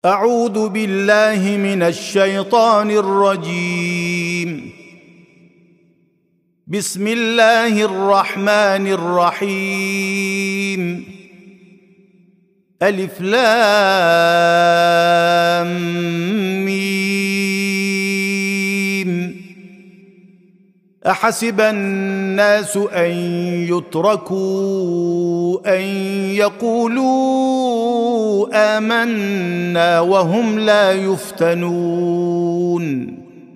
أعوذ بالله من الشيطان الرجيم. بسم الله الرحمن الرحيم. ألف لام ميم. أحسب الناس أن يتركوا أن يقولوا آمنا وهم لا يفتنون.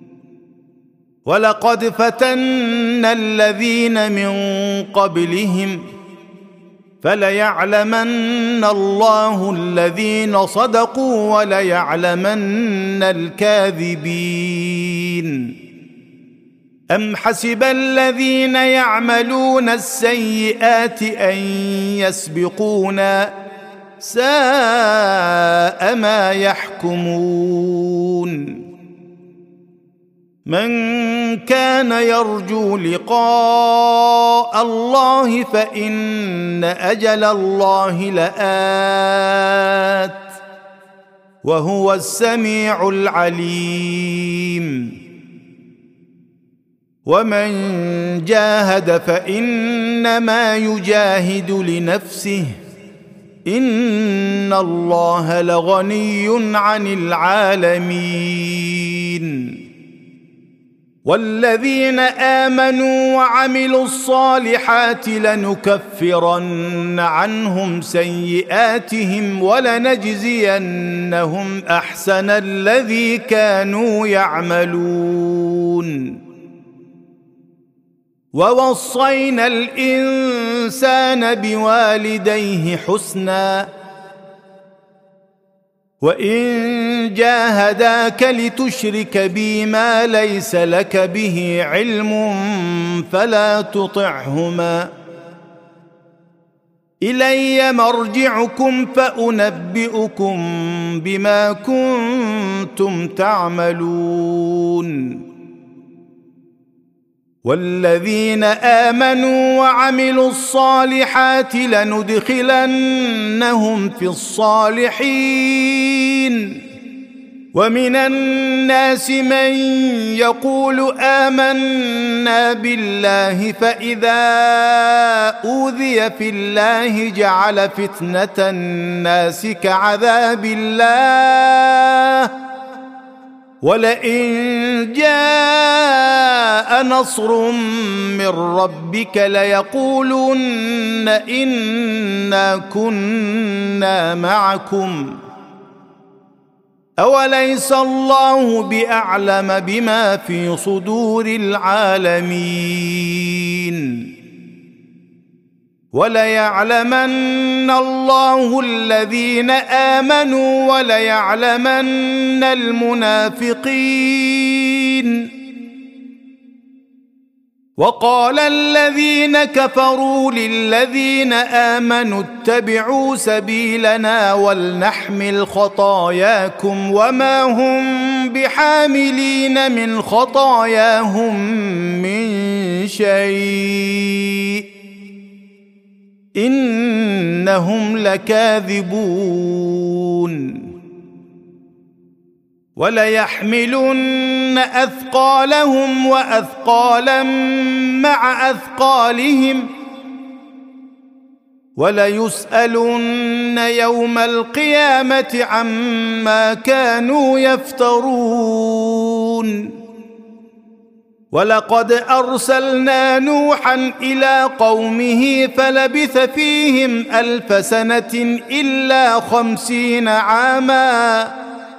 ولقد فتنا الذين من قبلهم فليعلمن الله الذين صدقوا وليعلمن الكاذبين. أم حسب الذين يعملون السيئات أن يسبقونا ساء ما يحكمون. من كان يرجو لقاء الله فإن أجل الله لآت وهو السميع العليم. ومن جاهد فإنما يجاهد لنفسه إن الله لغني عن العالمين. والذين آمنوا وعملوا الصالحات لنكفرن عنهم سيئاتهم ولنجزينهم أحسن الذي كانوا يعملون. ووصينا الإنسان بوالديه حسنا وإن جاهداك لتشرك بي ما ليس لك به علم فلا تطعهما. إلي مرجعكم فأنبئكم بما كنتم تعملون. والذين آمنوا وعملوا الصالحات لندخلنهم في الصالحين. ومن الناس من يقول آمنا بالله فإذا أوذي في الله جعل فتنة الناس كعذاب الله ولئن جاء نصر من ربك ليقولن إنا كنا معكم أوليس الله بأعلم بما في صدور العالمين. وليعلمن الله الذين آمنوا وليعلمن المنافقين. وقال الذين كفروا للذين آمنوا اتبعوا سبيلنا ولنحمل خطاياكم وما هم بحاملين من خطاياهم من شيء إنهم لكاذبون. وليحملن أثقالهم وأثقالا مع أثقالهم وليسألن يوم القيامة عما كانوا يفترون. ولقد أرسلنا نوحا إلى قومه فلبث فيهم 1000 سنة إلا 50 عاما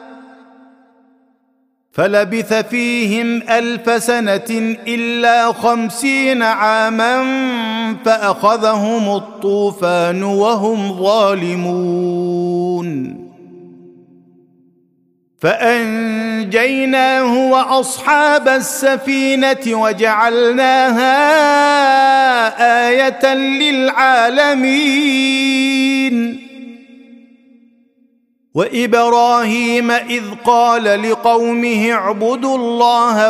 فأخذهم الطوفان وهم ظالمون. فأنجيناه وأصحاب السفينة وجعلناها آية للعالمين. وإبراهيم إذ قال لقومه اعبدوا الله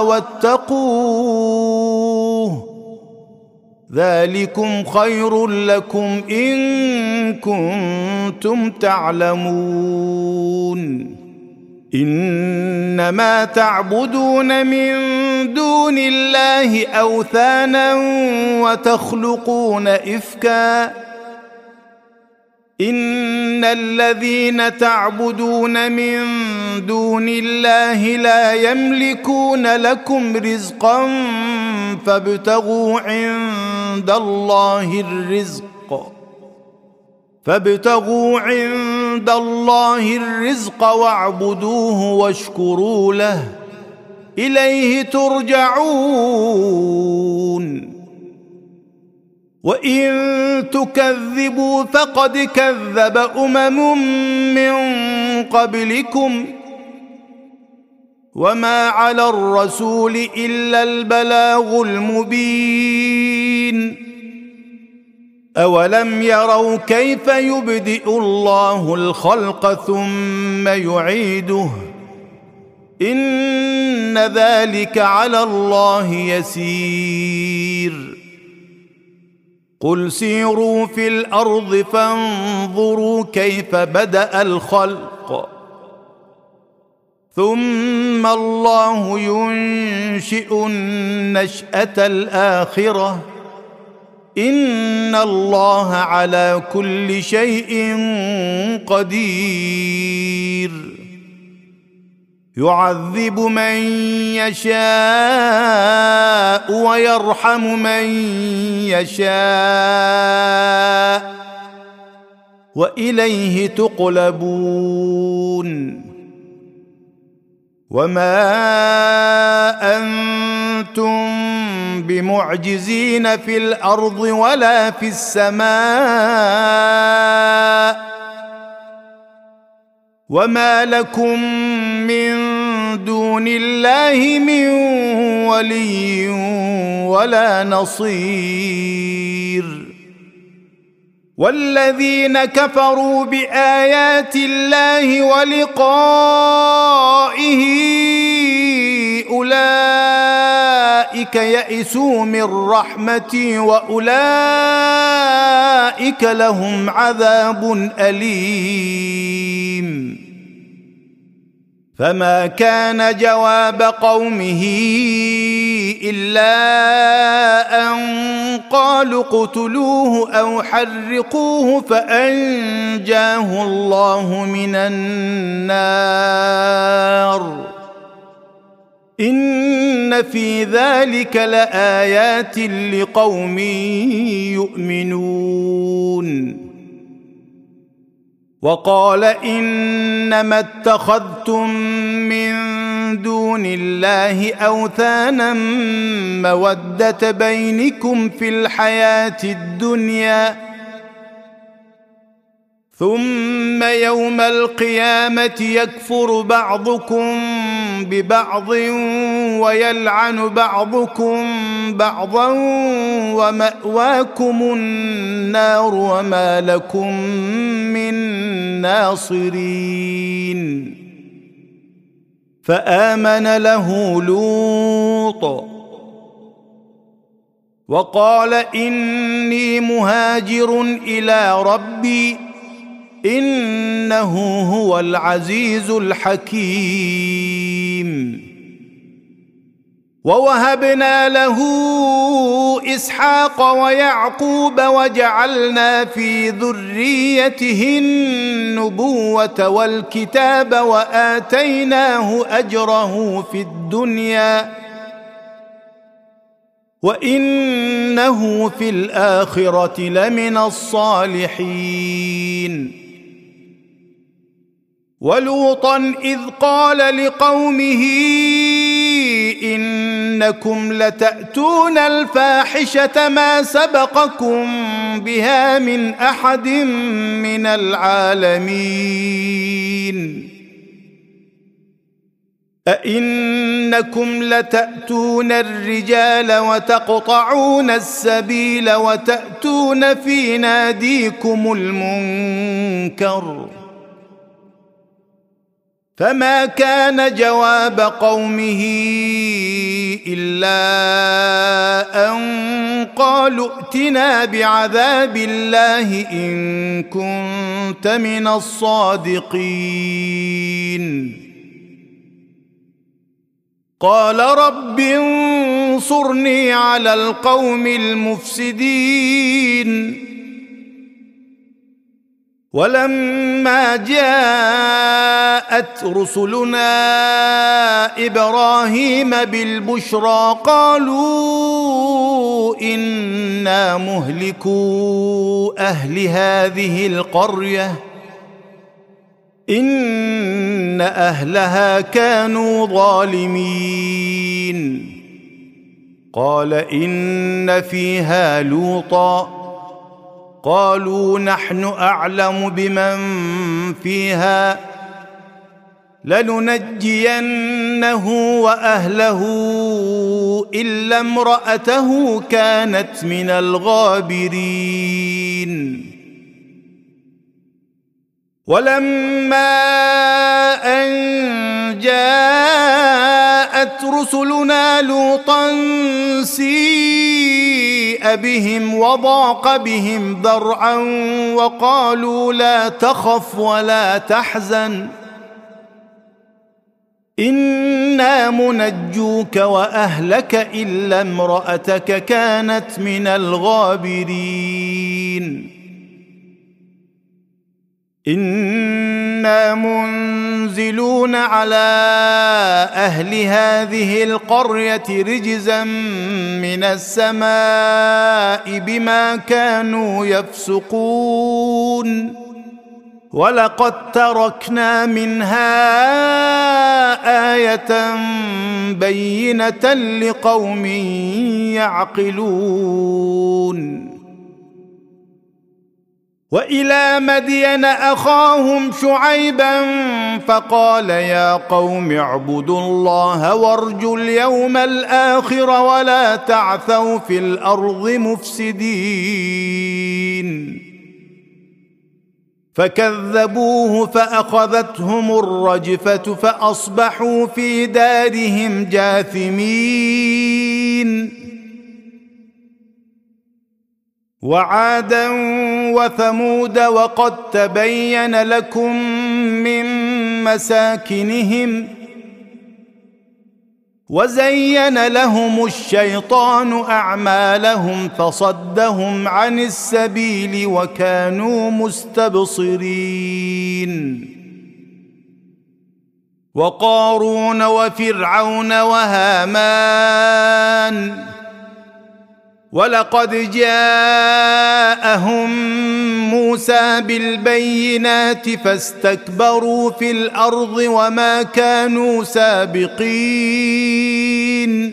واتقوه ذلكم خير لكم إن كنتم تعلمون إنما تعبدون من دون الله أوثانا وتخلقون إفكا إن الذين تعبدون من دون الله لا يملكون لكم رزقا فابتغوا عند الله الرزق واعبدوه واشكروا له إليه ترجعون وإن تكذبوا فقد كذب من قبلكم وما على الرسول إلا البلاغ المبين أولم يروا كيف يبدئ الله الخلق ثم يعيده إن ذلك على الله يسير قل سيروا في الأرض فانظروا كيف بدأ الخلق ثم الله ينشئ النشأة الآخرة إن الله على كل شيء قدير يعذب من يشاء ويرحم من يشاء وإليه تقلبون وما أنتم بمعجزين في الأرض ولا في السماء وما لكم من دون الله من ولي ولا نصير والذين كفروا بآيات الله ولقائه أولئك يئسوا من رحمتي وأولئك لهم عذاب أليم فما كان جواب قومه إلا أن قالوا اقتلوه أو حرقوه فأنجاه الله من النار إن في ذلك لآيات لقوم يؤمنون وقال إنما اتخذتم من دون الله أوثانا مودة بينكم في الحياة الدنيا ثم يوم القيامة يكفر بعضكم ببعض ويلعن بعضكم بعضا ومأواكم النار وما لكم من ناصرين فآمن له لوط وقال إني مهاجر إلى ربي إنه هو العزيز الحكيم ووهبنا له إسحاق ويعقوب وجعلنا في ذريته النبوة والكتاب وآتيناه أجره في الدنيا وإنه في الآخرة لمن الصالحين ولوطا إذ قال لقومه إنكم لتأتون الفاحشة ما سبقكم بها من أحد من العالمين أئنكم لتأتون الرجال وتقطعون السبيل وتأتون في ناديكم المنكر فما كان جواب قومه إلا أن قالوا ائتنا بعذاب الله إن كنت من الصادقين قال رب انصرني على القوم المفسدين ولما جاءت رسلنا إبراهيم بالبشرى قالوا إنا مهلكو أهل هذه القرية إن أهلها كانوا ظالمين قال إن فيها لوطا قالوا نحن أعلم بمن فيها لننجينه وأهله إلا امرأته كانت من الغابرين ولما أن جاءت رسلنا لوطا سيء بهم وضاق بهم ذرعا وقالوا لا تخف ولا تحزن إنا منجوك وأهلك إلا امرأتك كانت من الغابرين إنا منزلون على أهل هذه القرية رجزا من السماء بما كانوا يفسقون ولقد تركنا منها آية بينة لقوم يعقلون وإلى مدين أخاهم شعيبا فقال يا قوم اعبدوا الله وارجوا اليوم الآخر ولا تعثوا في الأرض مفسدين فكذبوه فأخذتهم الرجفة فأصبحوا في دارهم جاثمين وعادا وثمود وقد تبين لكم من مساكنهم وزين لهم الشيطان أعمالهم فصدهم عن السبيل وكانوا مستبصرين وقارون وفرعون وهامان ولقد جاءهم موسى بالبينات فاستكبروا في الأرض وما كانوا سابقين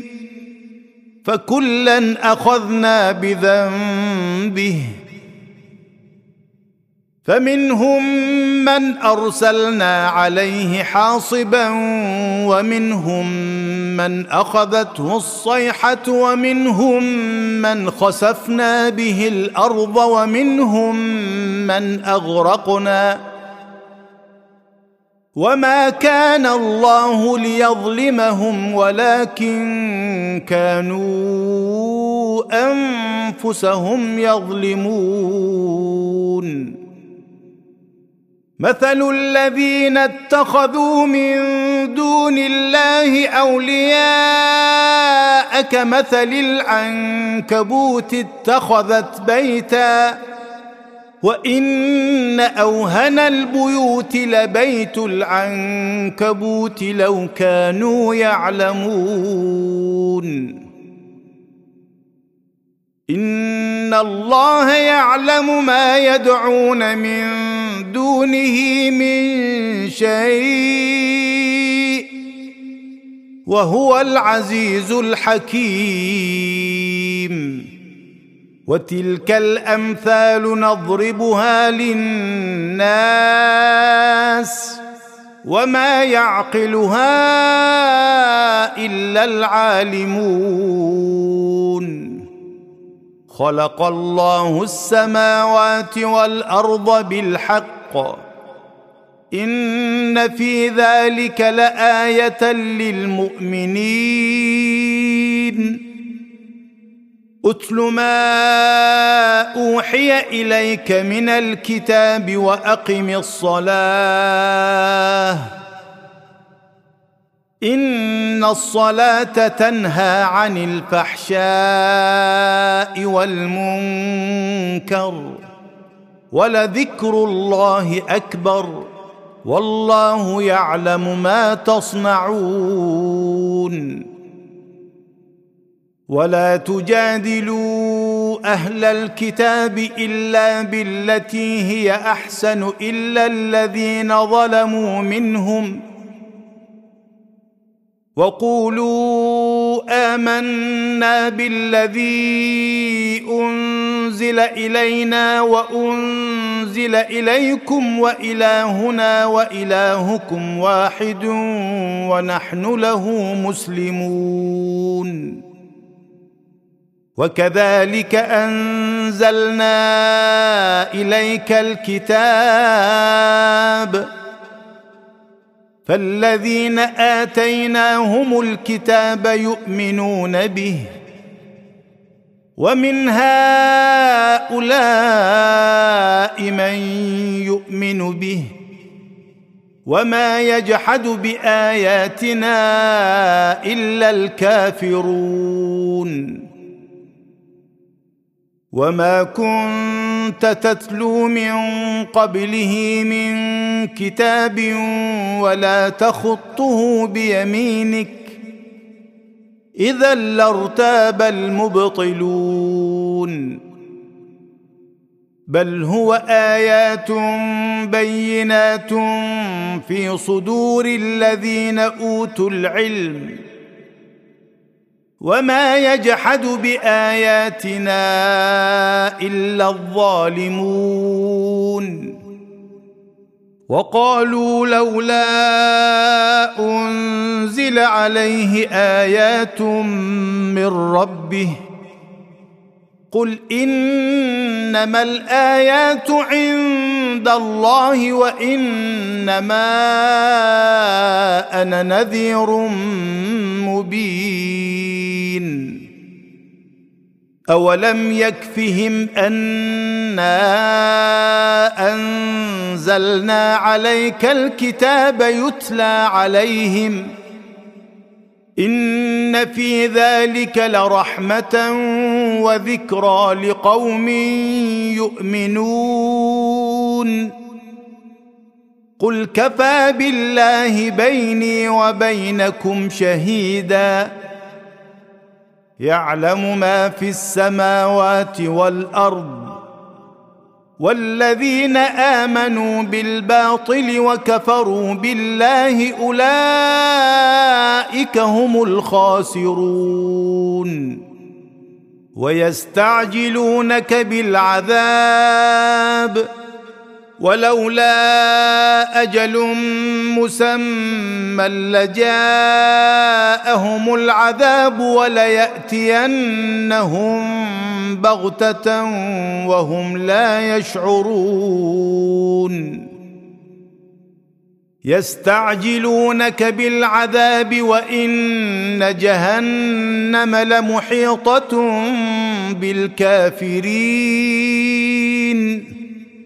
فكلا أخذنا بذنبه فمنهم من أرسلنا عليه حاصبا ومنهم من أخذته الصيحة ومنهم من خسفنا به الأرض ومنهم من أغرقنا وما كان الله ليظلمهم ولكن كانوا أنفسهم يظلمون مثل الذين اتخذوا من دون الله أولياء كمثل العنكبوت اتخذت بيتا وإن أوهن البيوت لبيت العنكبوت لو كانوا يعلمون إن الله يعلم ما يدعون من دونه من شيء وهو العزيز الحكيم وتلك الأمثال نضربها للناس وما يعقلها إلا العالمون خلق الله السماوات والأرض بالحق إن في ذلك لآية للمؤمنين أتل ما أوحي إليك من الكتاب وأقم الصلاة إن الصلاة تنهى عن الفحشاء والمنكر ولذكر الله أكبر والله يعلم ما تصنعون ولا تجادلوا أهل الكتاب إلا بالتي هي أحسن إلا الذين ظلموا منهم وقولوا آمنا بالذي أنزل إلينا وأنزل إليكم وإلهنا وإلهكم واحد ونحن له مسلمون وكذلك أنزلنا إليك الكتاب فالذين آتيناهم الكتاب يؤمنون به ومن هؤلاء من يؤمن به وما يجحد بآياتنا إلا الكافرون وما كنت تتلو من قبله من كتاب ولا تخطه بيمينك إذا لارتاب المبطلون بل هو آيات بينات في صدور الذين أوتوا العلم وما يجحد بآياتنا إلا الظالمون وقالوا لولا أنزل عليه آيات من ربه قل إنما الآيات عند الله وإنما أنا نذير مبين أولم يكفهم أنا أنزلنا عليك الكتاب يتلى عليهم إن في ذلك لرحمة وذكرى لقوم يؤمنون قل كفى بالله بيني وبينكم شهيدا يعلم ما في السماوات والأرض والذين آمنوا بالباطل وكفروا بالله أولئك هم الخاسرون ويستعجلونك بالعذاب ولولا أجل مسمى لجاءهم العذاب وليأتينهم بغتة وهم لا يشعرون يستعجلونك بالعذاب وإن جهنم لمحيطة بالكافرين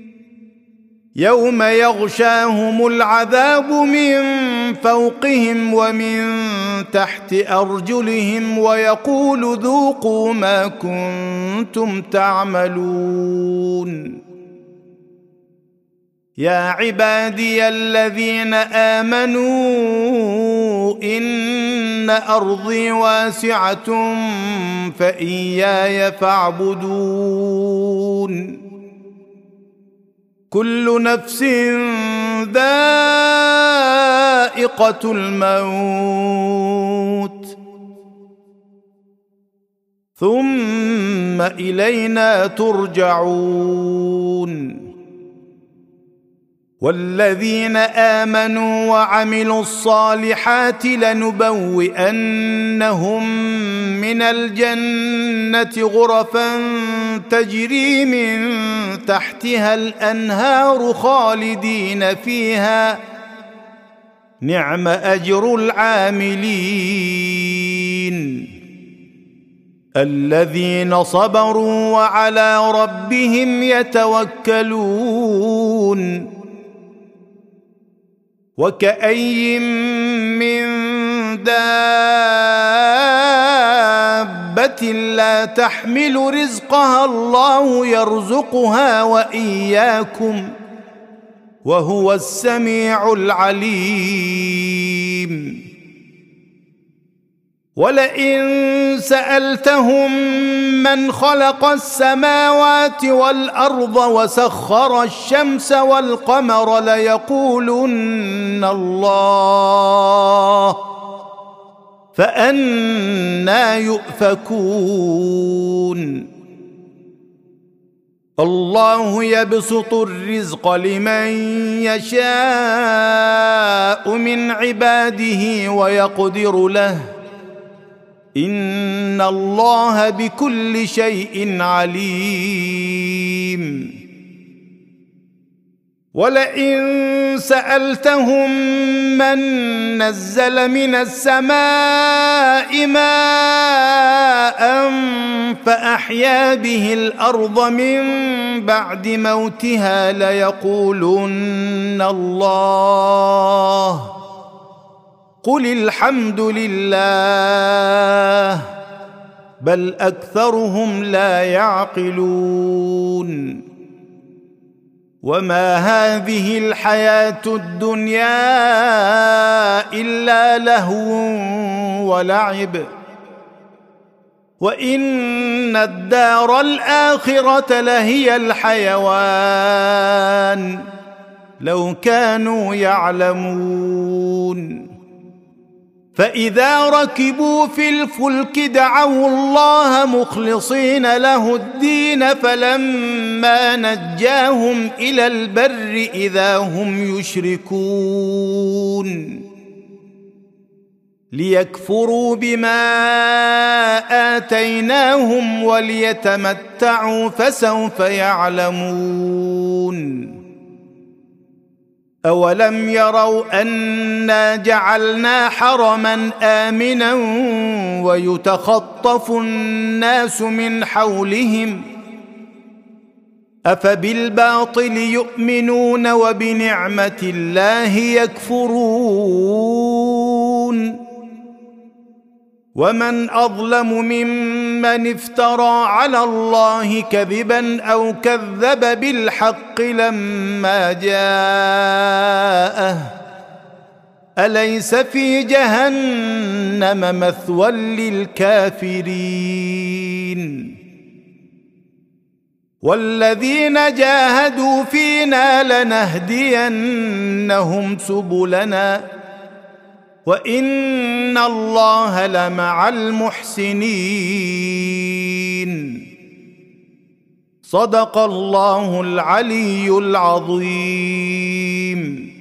يوم يغشاهم العذاب من فوقهم ومن تحت أرجلهم ويقول ذوقوا ما كنتم تعملون يا عبادي الذين آمنوا إن أرضي واسعة فإياي فاعبدون كل نفس ذائقة الموت ثم إلينا ترجعون والذين آمنوا وعملوا الصالحات لنبوئنهم من الجنة غرفا تجري من تحتها الأنهار خالدين فيها نعم أجر العاملين الذين صبروا وعلى ربهم يتوكلون وكأي من دابة لا تحمل رزقها الله يرزقها وإياكم وهو السميع العليم. ولئن سألتهم من خلق السماوات والأرض وسخر الشمس والقمر ليقولن الله، فأنى يؤفكون. الله يبسط الرزق لمن يشاء من عباده ويقدر له، إن الله بكل شيء عليم. ولئن سألتهم من نزل من السماء ماء فأحيا به الأرض من بعد موتها ليقولن الله، قل الحمد لله، بل أكثرهم لا يعقلون. وما هذه الحياة الدنيا إلا لهو ولعب، وإن الدار الآخرة لهي الحيوان لو كانوا يعلمون. فإذا ركبوا في الفلك دعوا الله مخلصين له الدين فلما نجاهم إلى البر إذا هم يشركون، ليكفروا بما آتيناهم وليتمتعوا فسوف يعلمون. أولم يروا أنا جعلنا حرما آمنا ويتخطف الناس من حولهم، أفبالباطل يؤمنون وبنعمة الله يكفرون؟ ومن أظلم ممن افترى على الله كذبا أو كذب بالحق لما جاءه، أليس في جهنم مثوى للكافرين؟ والذين جاهدوا فينا لنهدينهم سبلنا وإن الله لمع المحسنين. صدق الله العلي العظيم.